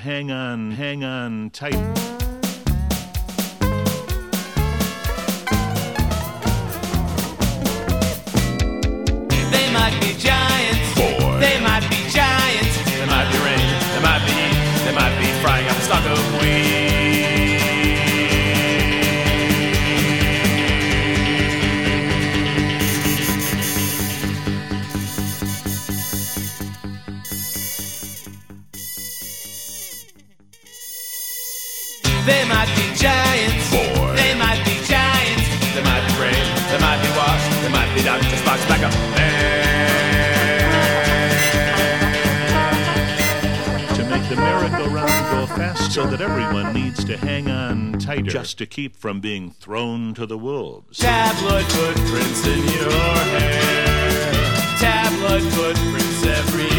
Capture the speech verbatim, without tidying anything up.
hang on, hang on tight. They might be giants. Four. They might be giants. There might be rain. There might be heat. There might be frying up a stock of wheat. They might be giants. Four. They might be giants. There might be rain. There might be wash. There might be Doctor Spock's backup man. To make the merry-go-round go fast so that everyone needs to hang on tighter just to keep from being thrown to the wolves. Tabloid footprints in your hair. Tabloid footprints every